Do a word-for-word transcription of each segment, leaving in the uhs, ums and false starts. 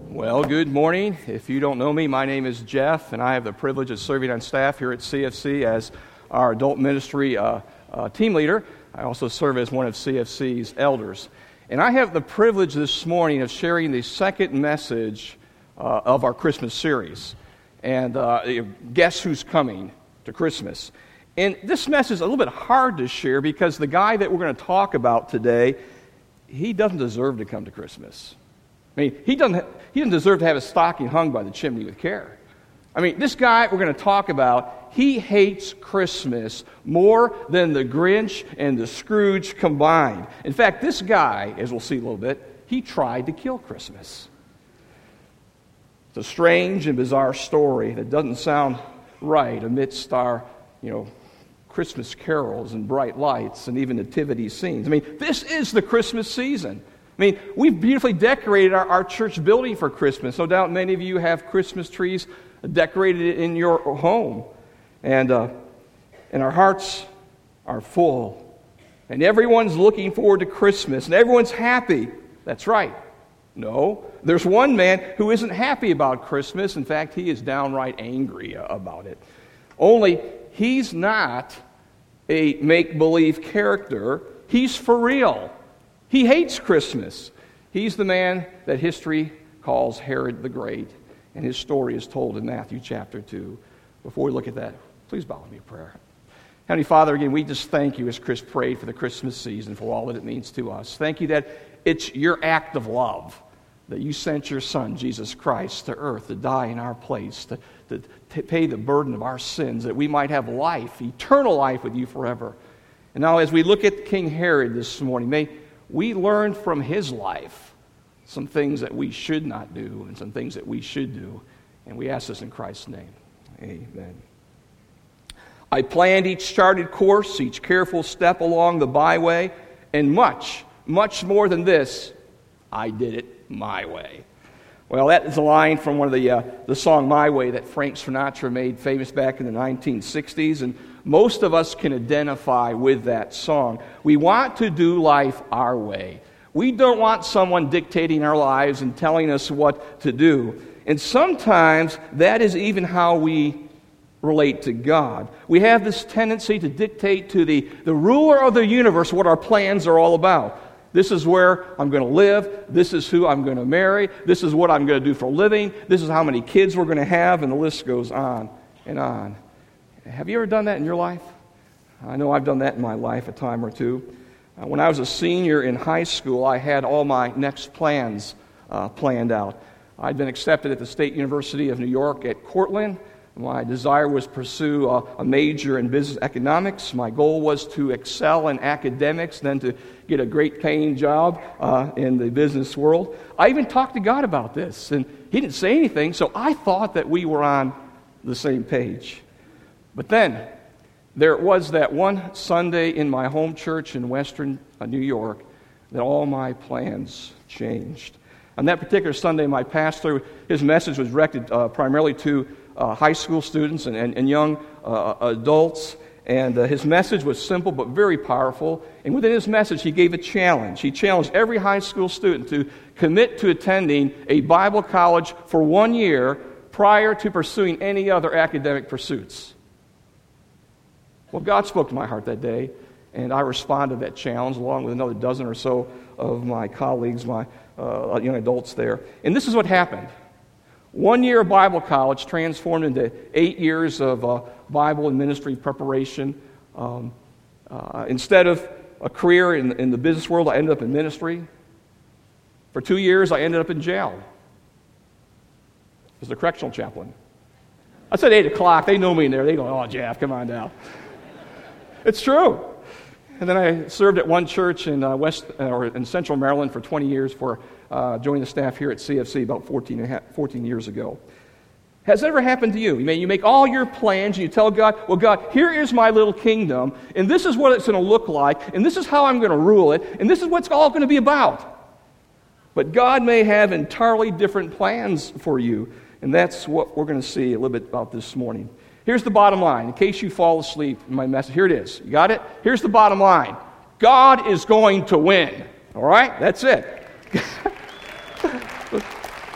Well, good morning. If you don't know me, my name is Jeff, and I have the privilege of serving on staff here at C F C as our adult ministry uh, uh, team leader. I also serve as one of C F C's elders. And I have the privilege this morning of sharing the second message uh, of our Christmas series. And uh, guess who's coming to Christmas? And this message is a little bit hard to share because the guy that we're going to talk about today, he doesn't deserve to come to Christmas. I mean, he doesn't, he doesn't deserve to have his stocking hung by the chimney with care. I mean, this guy we're going to talk about, he hates Christmas more than the Grinch and the Scrooge combined. In fact, this guy, as we'll see a little bit, he tried to kill Christmas. It's a strange and bizarre story that doesn't sound right amidst our, you know, Christmas carols and bright lights and even nativity scenes. I mean, this is the Christmas season. I mean, we've beautifully decorated our, our church building for Christmas. No doubt many of you have Christmas trees decorated in your home. And, uh, and our hearts are full. And everyone's looking forward to Christmas. And everyone's happy. That's right. No, there's one man who isn't happy about Christmas. In fact, he is downright angry about it. Only he's not a make-believe character. He's for real. He hates Christmas. He's the man that history calls Herod the Great, and his story is told in Matthew chapter two. Before we look at that, please bow with me in prayer. Heavenly Father, again, we just thank you as Chris prayed for the Christmas season, for all that it means to us. Thank you that it's your act of love, that you sent your Son, Jesus Christ, to earth to die in our place, to, to, to pay the burden of our sins, that we might have life, eternal life with you forever. And now as we look at King Herod this morning, may we learn from his life some things that we should not do and some things that we should do. And we ask this in Christ's name. Amen. I planned each charted course, each careful step along the byway, and much, much more than this, I did it my way. Well, that is a line from one of the uh, the song My Way that Frank Sinatra made famous back in the nineteen sixties, and most of us can identify with that song. We want to do life our way. We don't want someone dictating our lives and telling us what to do. And sometimes that is even how we relate to God. We have this tendency to dictate to the, the ruler of the universe what our plans are all about. This is where I'm going to live. This is who I'm going to marry. This is what I'm going to do for a living. This is how many kids we're going to have, and the list goes on and on. Have you ever done that in your life? I know I've done that in my life a time or two. Uh, when I was a senior in high school, I had all my next plans uh, planned out. I'd been accepted at the State University of New York at Cortland. My desire was to pursue a, a major in business economics. My goal was to excel in academics, then to get a great paying job uh, in the business world. I even talked to God about this, and He didn't say anything, so I thought that we were on the same page. But then, there was that one Sunday in my home church in Western uh, New York that all my plans changed. On that particular Sunday, my pastor, his message was directed uh, primarily to uh, high school students and, and, and young uh, adults. And uh, his message was simple but very powerful. And within his message, he gave a challenge. He challenged every high school student to commit to attending a Bible college for one year prior to pursuing any other academic pursuits. Well, God spoke to my heart that day, and I responded to that challenge along with another dozen or so of my colleagues, my uh, young adults there. And this is what happened. One year of Bible college transformed into eight years of uh, Bible and ministry preparation. Um, uh, instead of a career in, in the business world, I ended up in ministry. For two years, I ended up in jail as a correctional chaplain. I said eight o'clock. They know me in there. They go, "Oh, Jeff, come on down." It's true. And then I served at one church in uh, West uh, or in Central Maryland for twenty years for uh, joining the staff here at C F C about fourteen, and a half, fourteen years ago. Has that ever happened to you? You, may, you make all your plans and you tell God, well, God, here is my little kingdom, and this is what it's going to look like, and this is how I'm going to rule it, and this is what it's all going to be about. But God may have entirely different plans for you, and that's what we're going to see a little bit about this morning. Here's the bottom line. In case you fall asleep in my message, here it is. You got it? Here's the bottom line. God is going to win. All right? That's it.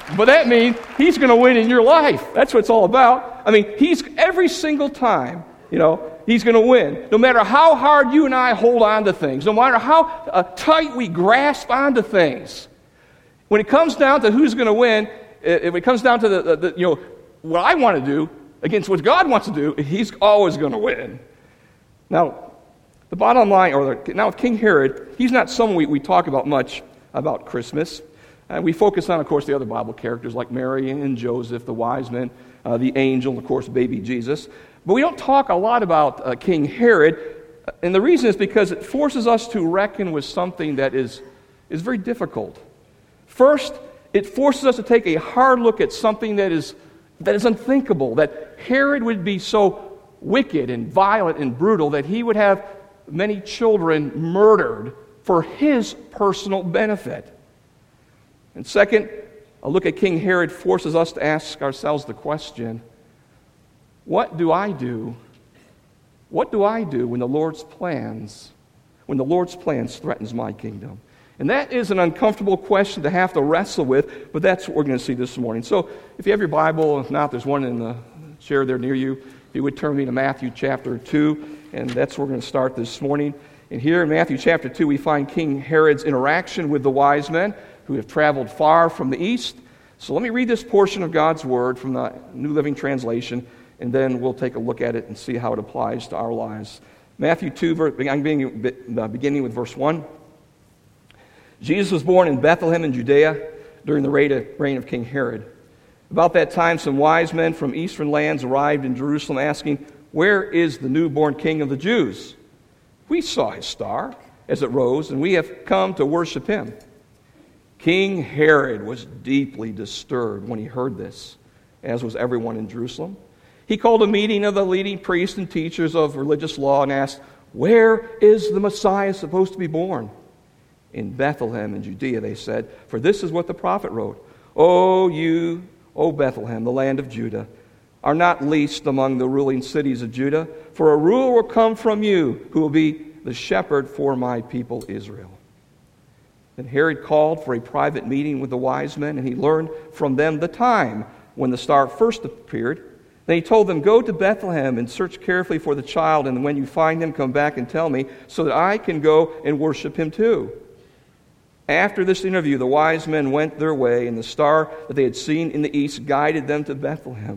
But that means he's going to win in your life. That's what it's all about. I mean, he's every single time, you know, he's going to win. No matter how hard you and I hold on to things, no matter how uh, tight we grasp onto things, when it comes down to who's going to win, if it comes down to the, the, the you know, what I want to do against what God wants to do, he's always going to win. Now, the bottom line, or the, now with King Herod, he's not someone we, we talk about much about Christmas. Uh, we focus on, of course, the other Bible characters like Mary and Joseph, the wise men, uh, the angel, of course, baby Jesus. But we don't talk a lot about uh, King Herod, and the reason is because it forces us to reckon with something that is, is very difficult. First, it forces us to take a hard look at something that is, that is unthinkable, that Herod would be so wicked and violent and brutal that he would have many children murdered for his personal benefit. And second, a look at King Herod forces us to ask ourselves the question, what do I do? What do I do when the Lord's plans, when the Lord's plans threatens my kingdom? And that is an uncomfortable question to have to wrestle with, but that's what we're going to see this morning. So if you have your Bible, if not, there's one in the chair there near you. If you would turn me to Matthew chapter two, and that's where we're going to start this morning. And here in Matthew chapter two, we find King Herod's interaction with the wise men who have traveled far from the east. So let me read this portion of God's Word from the New Living Translation, and then we'll take a look at it and see how it applies to our lives. Matthew two, I'm beginning with verse one. Jesus was born in Bethlehem in Judea during the reign of King Herod. About that time, some wise men from eastern lands arrived in Jerusalem asking, "Where is the newborn King of the Jews? We saw his star as it rose, and we have come to worship him." King Herod was deeply disturbed when he heard this, as was everyone in Jerusalem. He called a meeting of the leading priests and teachers of religious law and asked, "Where is the Messiah supposed to be born?" "In Bethlehem in Judea," they said, "for this is what the prophet wrote. O you, O Bethlehem, the land of Judah, are not least among the ruling cities of Judah, for a ruler will come from you who will be the shepherd for my people Israel." Then Herod called for a private meeting with the wise men, and he learned from them the time when the star first appeared. Then he told them, "Go to Bethlehem and search carefully for the child, and when you find him, come back and tell me, so that I can go and worship him too." After this interview, the wise men went their way, and the star that they had seen in the east guided them to Bethlehem.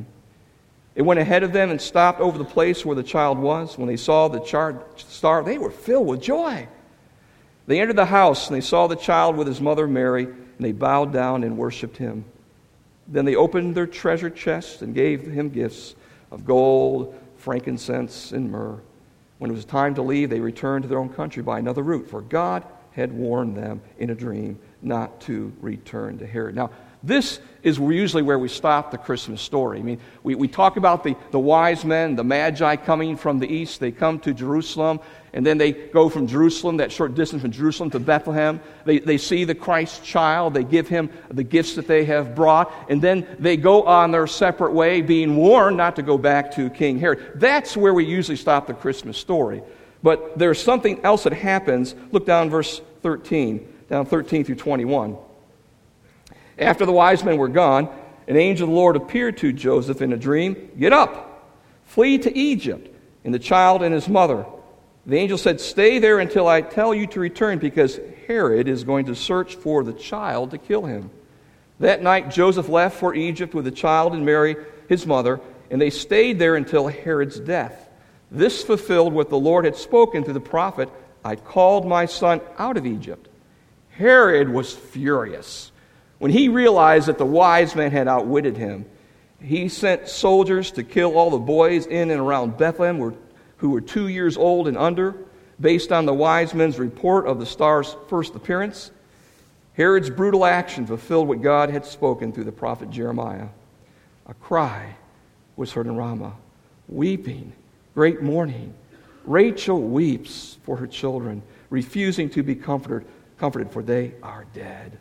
It went ahead of them and stopped over the place where the child was. When they saw the char- star, they were filled with joy. They entered the house, and they saw the child with his mother Mary, and they bowed down and worshipped him. Then they opened their treasure chests and gave him gifts of gold, frankincense, and myrrh. When it was time to leave, they returned to their own country by another route, for God had warned them in a dream not to return to Herod. Now, this is usually where we stop the Christmas story. I mean, we, we talk about the, the wise men, the magi coming from the east. They come to Jerusalem, and then they go from Jerusalem, that short distance from Jerusalem to Bethlehem. They, they see the Christ child. They give him the gifts that they have brought, and then they go on their separate way, being warned not to go back to King Herod. That's where we usually stop the Christmas story. But there's something else that happens. Look down verse thirteen, down thirteen through twenty-one. After the wise men were gone, an angel of the Lord appeared to Joseph in a dream. "Get up, flee to Egypt, and the child and his mother." The angel said, "Stay there until I tell you to return, because Herod is going to search for the child to kill him." That night Joseph left for Egypt with the child and Mary, his mother, and they stayed there until Herod's death. This fulfilled what the Lord had spoken through the prophet, "I called my son out of Egypt." Herod was furious when he realized that the wise men had outwitted him. He sent soldiers to kill all the boys in and around Bethlehem who were two years old and under, based on the wise men's report of the star's first appearance. Herod's brutal action fulfilled what God had spoken through the prophet Jeremiah. A cry was heard in Ramah, weeping, great mourning. Rachel weeps for her children, refusing to be comforted, comforted, for they are dead.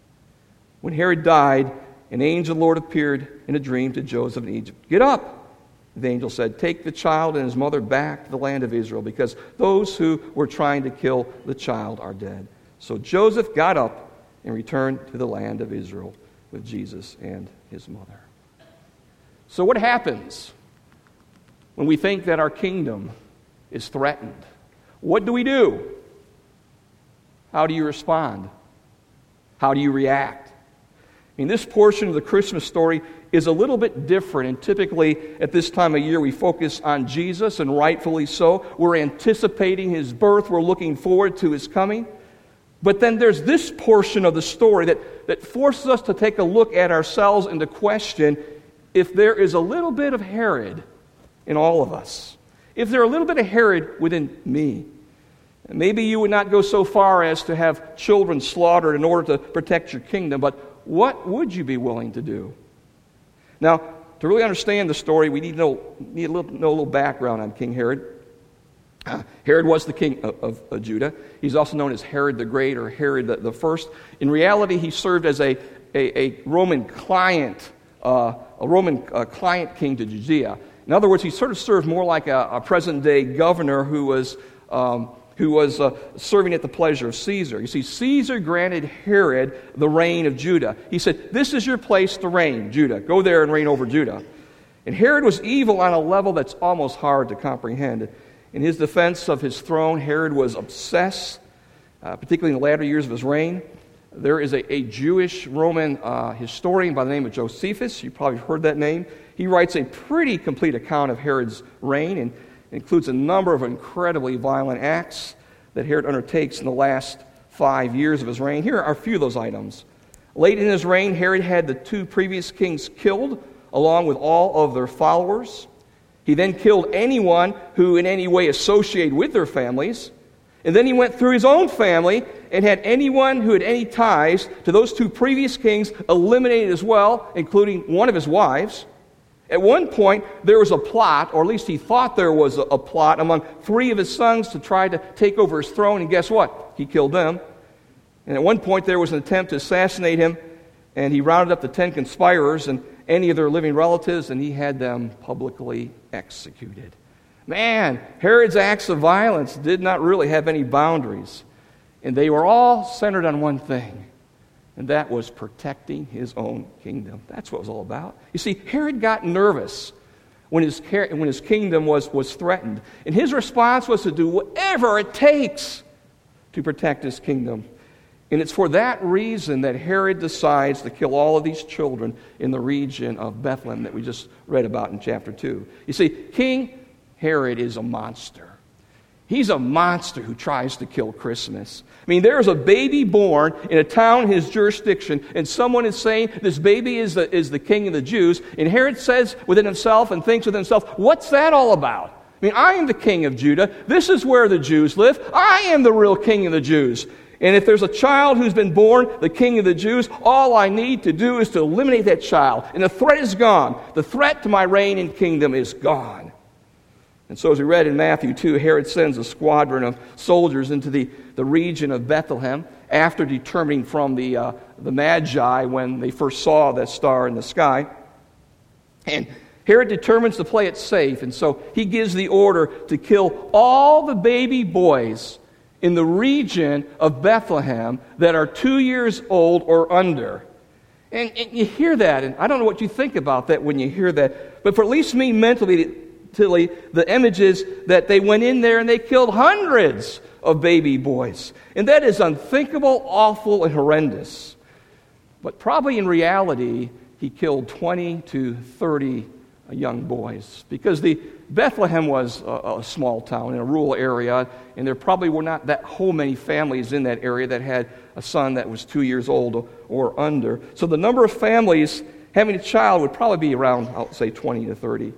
When Herod died, an angel of the Lord appeared in a dream to Joseph in Egypt. "Get up," the angel said, "take the child and his mother back to the land of Israel, because those who were trying to kill the child are dead." So Joseph got up and returned to the land of Israel. with Jesus and his mother. So what happens when we think that our kingdom is threatened? What do we do? How do you respond? How do you react? I mean, this portion of the Christmas story is a little bit different, and typically at this time of year we focus on Jesus, and rightfully so. We're anticipating his birth. We're looking forward to his coming. But then there's this portion of the story that, that forces us to take a look at ourselves and to question if there is a little bit of Herod in all of us. If there's a little bit of Herod within me. Maybe you would not go so far as to have children slaughtered in order to protect your kingdom, but what would you be willing to do? Now, to really understand the story, we need to know, need a little, know a little background on King Herod. Uh, Herod was the king of, of, of Judah. He's also known as Herod the Great or Herod the, the First. In reality, he served as a, a, a Roman client, uh, a Roman uh, client king to Judea. In other words, he sort of served more like a, a present-day governor who was um, who was uh, serving at the pleasure of Caesar. You see, Caesar granted Herod the reign of Judah. He said, "This is your place to reign, Judah. Go there and reign over Judah." And Herod was evil on a level that's almost hard to comprehend. In his defense of his throne, Herod was obsessed, uh, particularly in the latter years of his reign. There is a, a Jewish Roman uh, historian by the name of Josephus. You've probably heard that name. He writes a pretty complete account of Herod's reign and includes a number of incredibly violent acts that Herod undertakes in the last five years of his reign. Here are a few of those items. Late in his reign, Herod had the two previous kings killed, along with all of their followers. He then killed anyone who in any way associated with their families. And then he went through his own family and had anyone who had any ties to those two previous kings eliminated as well, including one of his wives. At one point, there was a plot, or at least he thought there was a, a plot, among three of his sons to try to take over his throne, and guess what? He killed them. And at one point, there was an attempt to assassinate him, and he rounded up the ten conspirators and any of their living relatives, and he had them publicly executed. Man, Herod's acts of violence did not really have any boundaries, and they were all centered on one thing, and that was protecting his own kingdom. That's what it was all about. You see, Herod got nervous when his, when his kingdom was, was threatened. And his response was to do whatever it takes to protect his kingdom. And it's for that reason that Herod decides to kill all of these children in the region of Bethlehem that we just read about in chapter two. You see, King Herod is a monster. He's a monster who tries to kill Christmas. I mean, there's a baby born in a town in his jurisdiction, and someone is saying this baby is the, is the king of the Jews, and Herod says within himself and thinks within himself, what's that all about? I mean, I am the king of Judah. This is where the Jews live. I am the real king of the Jews. And if there's a child who's been born the king of the Jews, all I need to do is to eliminate that child. And the threat is gone. The threat to my reign and kingdom is gone. And so as we read in Matthew two, Herod sends a squadron of soldiers into the, the region of Bethlehem after determining from the, uh, the Magi when they first saw that star in the sky. And Herod determines to play it safe, and so he gives the order to kill all the baby boys in the region of Bethlehem that are two years old or under. And, and you hear that, and I don't know what you think about that when you hear that, but for at least me mentally, the image is that they went in there and they killed hundreds of baby boys. And that is unthinkable, awful, and horrendous. But probably in reality, he killed twenty to thirty young boys. Because the Bethlehem was a, a small town in a rural area, and there probably were not that whole many families in that area that had a son that was two years old or under. So the number of families having a child would probably be around, I'll say, twenty to thirty.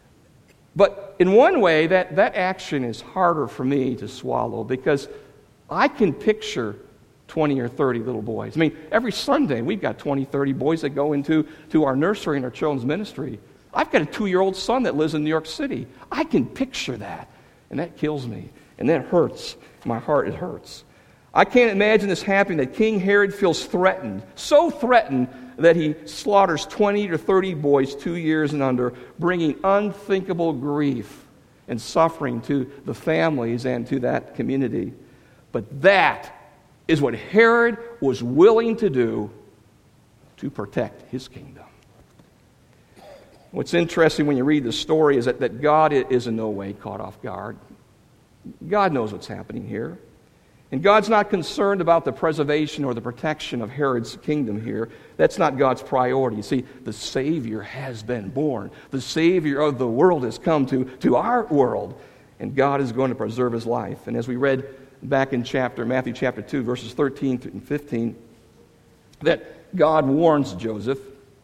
But in one way, that, that action is harder for me to swallow because I can picture twenty or thirty little boys. I mean, every Sunday we've got twenty, thirty boys that go into to our nursery and our children's ministry. I've got a two-year-old son that lives in New York City. I can picture that, and that kills me, and that hurts. My heart, it hurts. I can't imagine this happening, that King Herod feels threatened, so threatened that he slaughters twenty to thirty boys two years and under, bringing unthinkable grief and suffering to the families and to that community. But that is what Herod was willing to do to protect his kingdom. What's interesting when you read the story is that, that God is in no way caught off guard. God knows what's happening here. And God's not concerned about the preservation or the protection of Herod's kingdom here. That's not God's priority. You see, the Savior has been born. The Savior of the world has come to, to our world. And God is going to preserve his life. And as we read back in chapter Matthew chapter two, verses thirteen and fifteen, that God warns Joseph.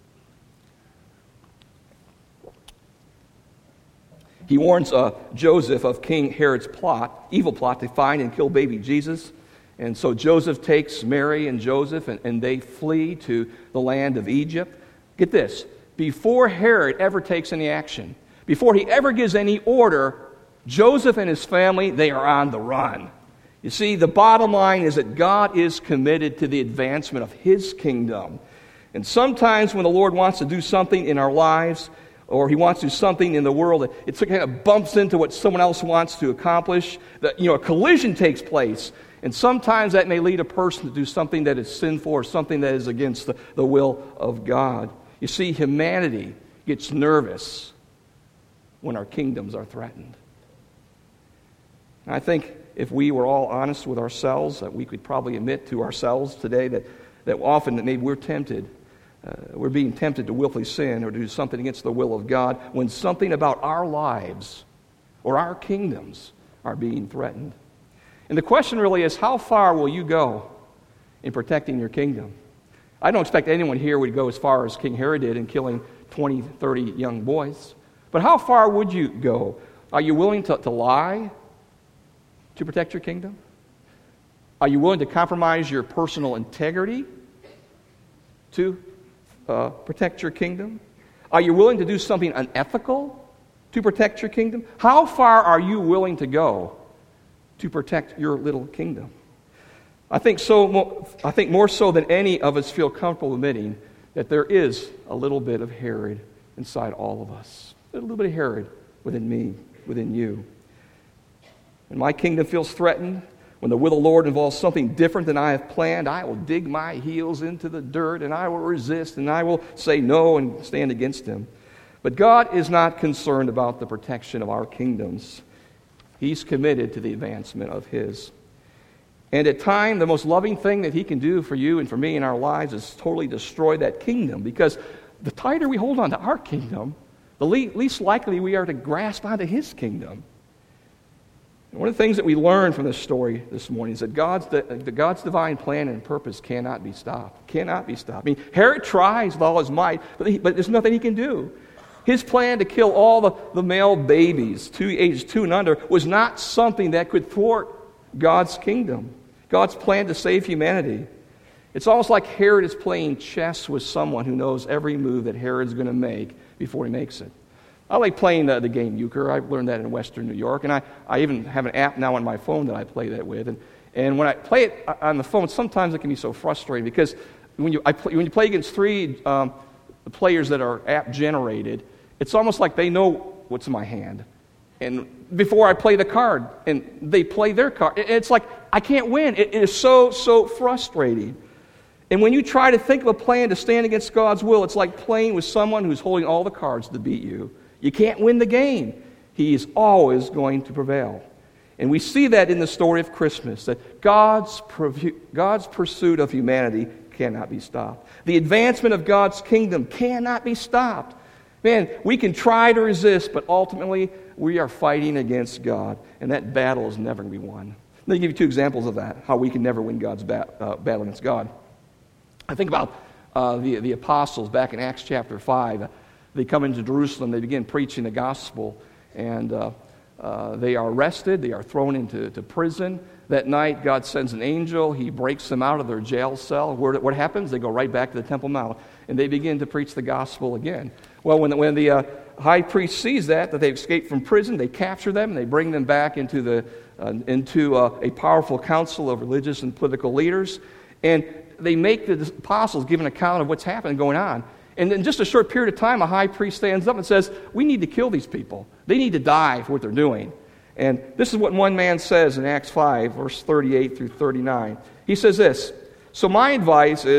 He warns uh, Joseph of King Herod's plot, evil plot to find and kill baby Jesus. And so Joseph takes Mary and Joseph, and, and they flee to the land of Egypt. Get this, before Herod ever takes any action, before he ever gives any order, Joseph and his family, they are on the run. You see, the bottom line is that God is committed to the advancement of his kingdom. And sometimes when the Lord wants to do something in our lives, or he wants to do something in the world, it kind of bumps into what someone else wants to accomplish. That, you know, a collision takes place. And sometimes that may lead a person to do something that is sinful or something that is against the, the will of God. You see, humanity gets nervous when our kingdoms are threatened. And I think if we were all honest with ourselves, that we could probably admit to ourselves today that, that often that maybe we're tempted Uh, we're being tempted to willfully sin or to do something against the will of God when something about our lives or our kingdoms are being threatened. And the question really is, how far will you go in protecting your kingdom? I don't expect anyone here would go as far as King Herod did in killing twenty, thirty young boys. But how far would you go? Are you willing to, to lie to protect your kingdom? Are you willing to compromise your personal integrity to Uh, protect your kingdom? Are you willing to do something unethical to protect your kingdom? How far are you willing to go to protect your little kingdom? I think so. I think more so than any of us feel comfortable admitting that there is a little bit of Herod inside all of us. A little bit of Herod within me, within you. When my kingdom feels threatened, when the will of the Lord involves something different than I have planned, I will dig my heels into the dirt and I will resist and I will say no and stand against him. But God is not concerned about the protection of our kingdoms. He's committed to the advancement of his. And at times, the most loving thing that he can do for you and for me in our lives is totally destroy that kingdom. Because the tighter we hold on to our kingdom, the least likely we are to grasp onto his kingdom. One of the things that we learn from this story this morning is that God's, the God's divine plan and purpose cannot be stopped. Cannot be stopped. I mean, Herod tries with all his might, but, he, but there's nothing he can do. His plan to kill all the, the male babies, two, ages two and under, was not something that could thwart God's kingdom. God's plan to save humanity. It's almost like Herod is playing chess with someone who knows every move that Herod's going to make before he makes it. I like playing the, the game euchre. I learned that in Western New York, and I, I even have an app now on my phone that I play that with. And, and when I play it on the phone, sometimes it can be so frustrating because when you I play, when you play against three um, players that are app generated, it's almost like they know what's in my hand. And before I play the card, and they play their card, it's like I can't win. It, it is so so frustrating. And when you try to think of a plan to stand against God's will, it's like playing with someone who's holding all the cards to beat you. You can't win the game. He is always going to prevail. And we see that in the story of Christmas, that God's, God's pursuit of humanity cannot be stopped. The advancement of God's kingdom cannot be stopped. Man, we can try to resist, but ultimately we are fighting against God, and that battle is never going to be won. Let me give you two examples of that, how we can never win God's bat, uh, battle against God. I think about uh, the, the apostles back in Acts chapter five. They come into Jerusalem, they begin preaching the gospel, and uh, uh, they are arrested, they are thrown into to prison. That night, God sends an angel, he breaks them out of their jail cell. What happens? They go right back to the Temple Mount, and they begin to preach the gospel again. Well, when the, when the uh, high priest sees that, that they've escaped from prison, they capture them, and they bring them back into, the, uh, into uh, a powerful council of religious and political leaders, and they make the apostles give an account of what's happening going on. And in just a short period of time, a high priest stands up and says, we need to kill these people. They need to die for what they're doing. And this is what one man says in Acts five, verse thirty-eight through thirty-nine. He says this, so my advice is,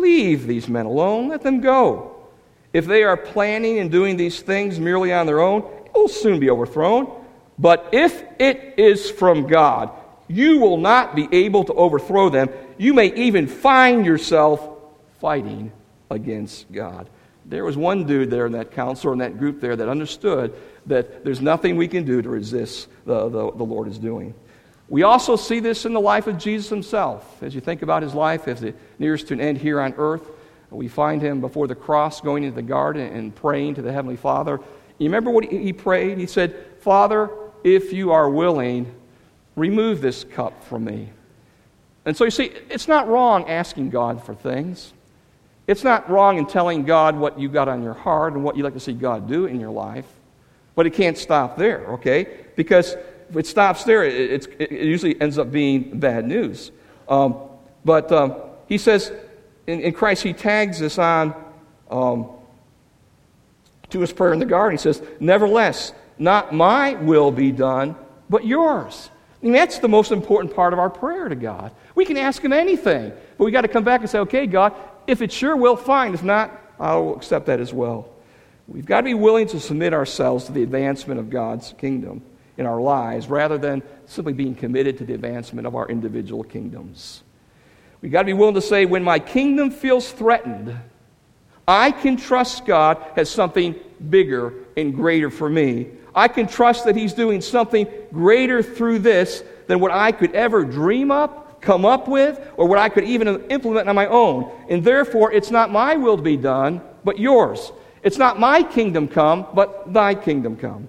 Leave these men alone. Let them go. If they are planning and doing these things merely on their own, it will soon be overthrown. But if it is from God, you will not be able to overthrow them. You may even find yourself fighting against God. There was one dude there in that council or in that group there that understood that there's nothing we can do to resist the, the, the Lord is doing. We also see this in the life of Jesus himself. As you think about his life as it nears to an end here on earth, we find him before the cross going into the garden and praying to the Heavenly Father. You remember what he prayed? He said, Father, if you are willing, remove this cup from me. And so you see, it's not wrong asking God for things. It's not wrong in telling God what you got on your heart and what you'd like to see God do in your life. But it can't stop there, okay? Because if it stops there, it, it's, it usually ends up being bad news. Um, but um, he says, in, in Christ, he tags this on um, to his prayer in the garden. He says, nevertheless, not my will be done, but yours. I mean, that's the most important part of our prayer to God. We can ask him anything, but we got to come back and say, okay, God, if it's your will, fine. If not, I'll accept that as well. We've got to be willing to submit ourselves to the advancement of God's kingdom in our lives rather than simply being committed to the advancement of our individual kingdoms. We've got to be willing to say, when my kingdom feels threatened, I can trust God has something bigger and greater for me. I can trust that he's doing something greater through this than what I could ever dream up, come up with, or what I could even implement on my own. And therefore, it's not my will to be done, but yours. It's not my kingdom come, but thy kingdom come.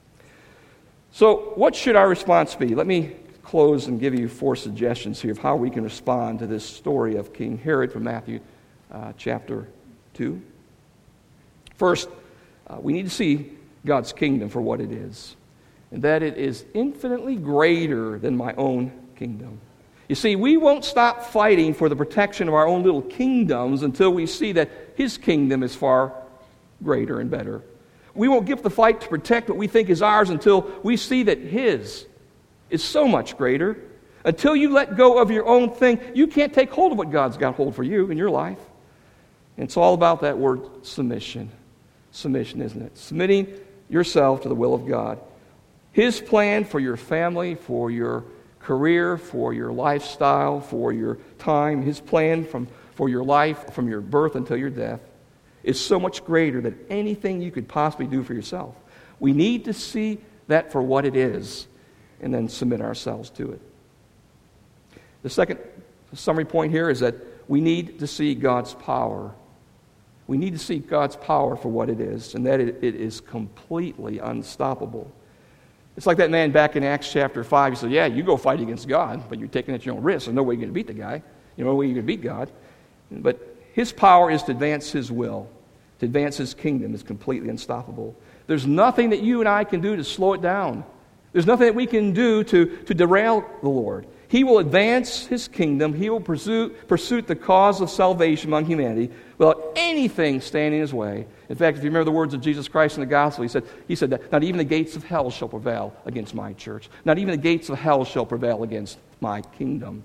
So what should our response be? Let me close and give you four suggestions here of how we can respond to this story of King Herod from Matthew uh, chapter two. First, uh, we need to see God's kingdom for what it is, and that it is infinitely greater than my own kingdom. You see, we won't stop fighting for the protection of our own little kingdoms until we see that his kingdom is far greater and better. We won't give the fight to protect what we think is ours until we see that his is so much greater. Until you let go of your own thing, you can't take hold of what God's got hold for you in your life. And it's all about that word submission. Submission, isn't it? Submitting yourself to the will of God. His plan for your family, for your career, for your lifestyle, for your time, his plan from, for your life from your birth until your death is so much greater than anything you could possibly do for yourself. We need to see that for what it is and then submit ourselves to it. The second summary point here is that we need to see God's power. We need to see God's power for what it is, and that it, it is completely unstoppable. It's like that man back in Acts chapter five. He said, yeah, you go fight against God, but you're taking it at your own risk. There's no way you're going to beat the guy. You know, no way you're going to beat God. But his power is to advance his will, to advance his kingdom is completely unstoppable. There's nothing that you and I can do to slow it down. There's nothing that we can do to, to derail the Lord. He will advance his kingdom. He will pursue, pursue the cause of salvation among humanity without anything standing in his way. In fact, if you remember the words of Jesus Christ in the gospel, he said, he said that not even the gates of hell shall prevail against my church. Not even the gates of hell shall prevail against my kingdom.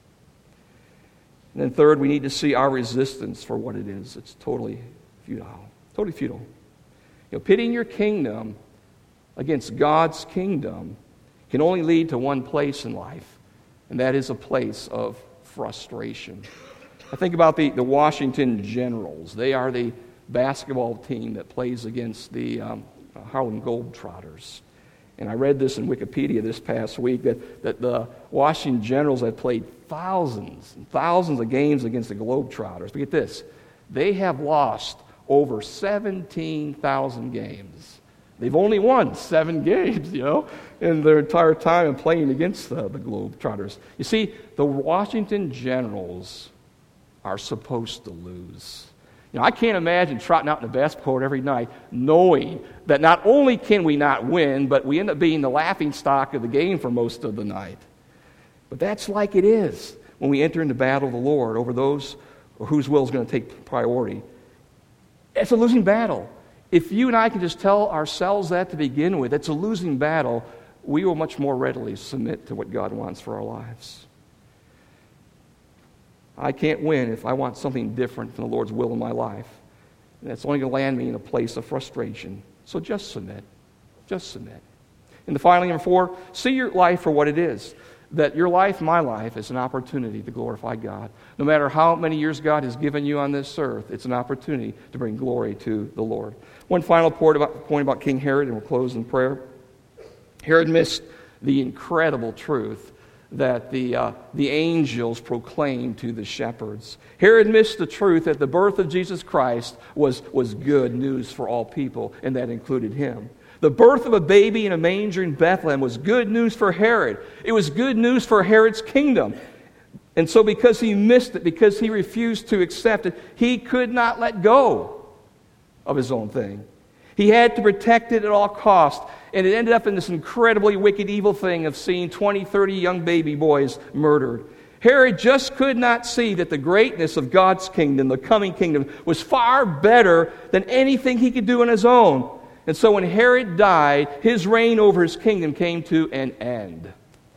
And then third, we need to see our resistance for what it is. It's totally futile. Totally futile. You know, pitting your kingdom against God's kingdom can only lead to one place in life, and that is a place of frustration. I think about the, the Washington Generals. They are the basketball team that plays against the um, Harlem Globetrotters. And I read this in Wikipedia this past week, that, that the Washington Generals have played thousands and thousands of games against the Globetrotters. But get this, they have lost over seventeen thousand games. They've only won seven games, you know, in their entire time in playing against the, the Globetrotters. You see, the Washington Generals are supposed to lose. You know, I can't imagine trotting out in the basketball court every night knowing that not only can we not win, but we end up being the laughing stock of the game for most of the night. But that's like it is when we enter into battle of the Lord over those whose will is going to take priority. It's a losing battle. If you and I can just tell ourselves that to begin with, it's a losing battle, we will much more readily submit to what God wants for our lives. I can't win if I want something different from the Lord's will in my life. And that's only going to land me in a place of frustration. So just submit. Just submit. And the finally, number four, see your life for what it is. That your life, my life, is an opportunity to glorify God. No matter how many years God has given you on this earth, it's an opportunity to bring glory to the Lord. One final point about, point about King Herod, and we'll close in prayer. Herod missed the incredible truth that the, uh, the angels proclaimed to the shepherds. Herod missed the truth that the birth of Jesus Christ was, was good news for all people, and that included him. The birth of a baby in a manger in Bethlehem was good news for Herod. It was good news for Herod's kingdom. And so because he missed it, because he refused to accept it, he could not let go of his own thing. He had to protect it at all costs. And it ended up in this incredibly wicked, evil thing of seeing twenty, thirty young baby boys murdered. Herod just could not see that the greatness of God's kingdom, the coming kingdom, was far better than anything he could do on his own. And so when Herod died, his reign over his kingdom came to an end.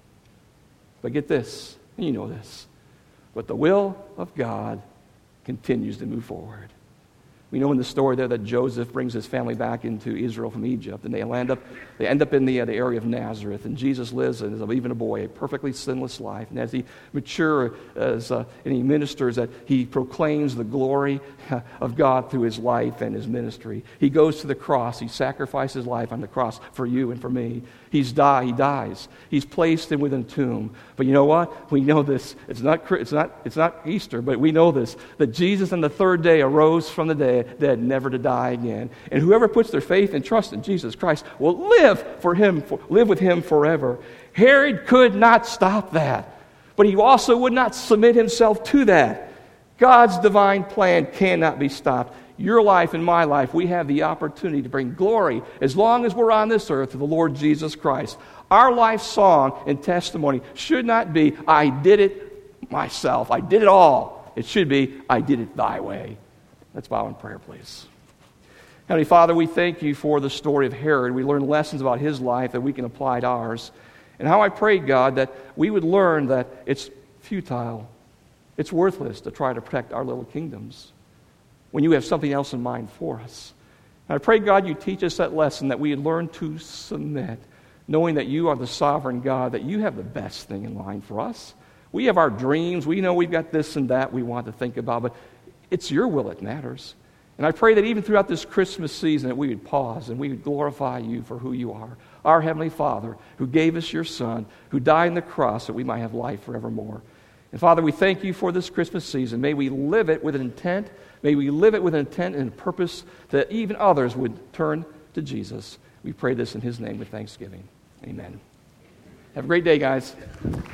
But get this, and you know this, but the will of God continues to move forward. We know in the story there that Joseph brings his family back into Israel from Egypt, and they land up, they end up in the, uh, the area of Nazareth, and Jesus lives, as even a boy, a perfectly sinless life. And as he matures as, uh, and he ministers, that he proclaims the glory of God through his life and his ministry. He goes to the cross. He sacrifices his life on the cross for you and for me. He's die. He dies. He's placed in within a tomb. But you know what? We know this. It's not. It's not. It's not Easter, but we know this: that Jesus on the third day arose from the dead, dead, never to die again. And whoever puts their faith and trust in Jesus Christ will live for Him, for, live with Him forever. Herod could not stop that, but he also would not submit himself to that. God's divine plan cannot be stopped. Your life and my life, we have the opportunity to bring glory, as long as we're on this earth, to the Lord Jesus Christ. Our life song and testimony should not be, I did it myself. I did it all. It should be, I did it thy way. Let's bow in prayer, please. Heavenly Father, we thank you for the story of Herod. We learn lessons about his life that we can apply to ours. And how I pray, God, that we would learn that it's futile. It's worthless to try to protect our little kingdoms when you have something else in mind for us. And I pray, God, you teach us that lesson, that we learn to submit, knowing that you are the sovereign God, that you have the best thing in line for us. We have our dreams. We know we've got this and that we want to think about, but it's your will that matters. And I pray that even throughout this Christmas season that we would pause and we would glorify you for who you are, our Heavenly Father, who gave us your Son, who died on the cross that we might have life forevermore. And Father, we thank you for this Christmas season. May we live it with an intent. May we live it with an intent and a purpose that even others would turn to Jesus. We pray this in his name with thanksgiving. Amen. Have a great day, guys.